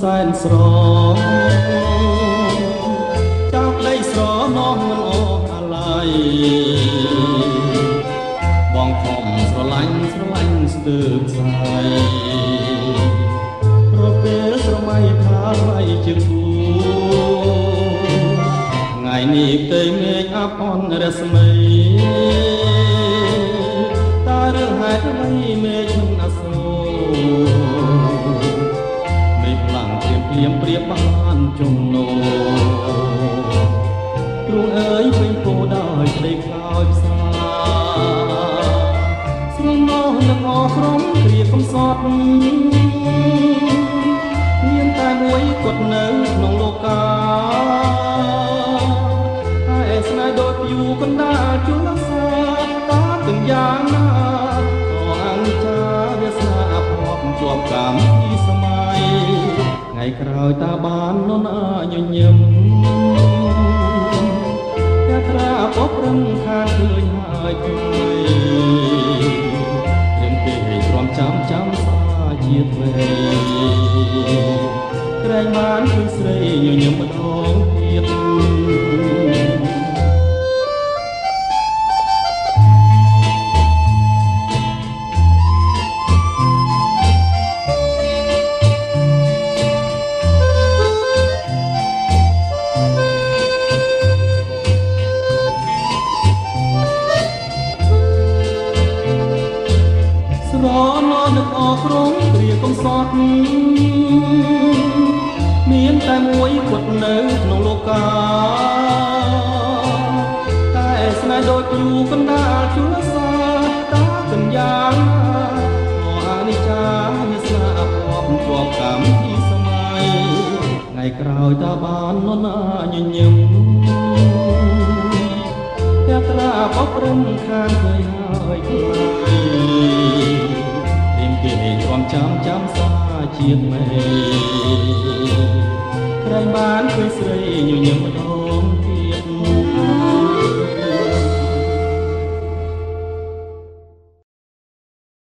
សែនស្រងចាប់ដីស្រណោះមិនអស់អាឡ័យបងខំស្រឡាញ់ស្ទើរខ្សែរពេលស្រមៃផាលៃជាគូថ្ងៃនេះផ្ទៃមេឃអាប់អន់រស្មីតើរឿងហេតុអ្វីមេឃមិនអាសូរមេឃខ្លាំងព្រាមព្រៀបបានចំណូទ្រូងអើយពេញពោដោយក្តីខ្លោចផ្សាស្រងោនឹកអស់ក្រុមគ្រាកំសត់មានតែមួយគាត់នៅក្នុងលោកាហើយស្នេហ៍ដូចយូកណ្ដាលជួលសាតាទាំងយ៉ាងណាក៏អង្ចាវាសនាអភ័ព្វជាប់កម្មពីសម័យថ្ងៃក្រោយតាបាននរណាញញឹមតែត្រាបបរំខានឃើញហើយគួយរឿងគេទ្រាំចាំសាជាតិវេក្រែងបានឃើញស្រីញញឹមម្ដងទៀតស្រណោនឹកអស់ក្រុមគ្រាកំសត់មានតែមួយគាត់នៅក្នុងលោកាតែស្នេហ៍ដូចយូកណ្ដាលជួលសាតាទាំងយ៉ាងក៏អនិច្ចាវាសនាអភ័ព្វជាប់កម្មពីសម័យថ្ងៃក្រោយតាបាននរណាញញឹមតែត្រាបបរំខានឃើញហើយខ្លាយគេទ្រាំចាំសាជាតិមេក្រែងបានឃើញស្រីញញឹមម្ដ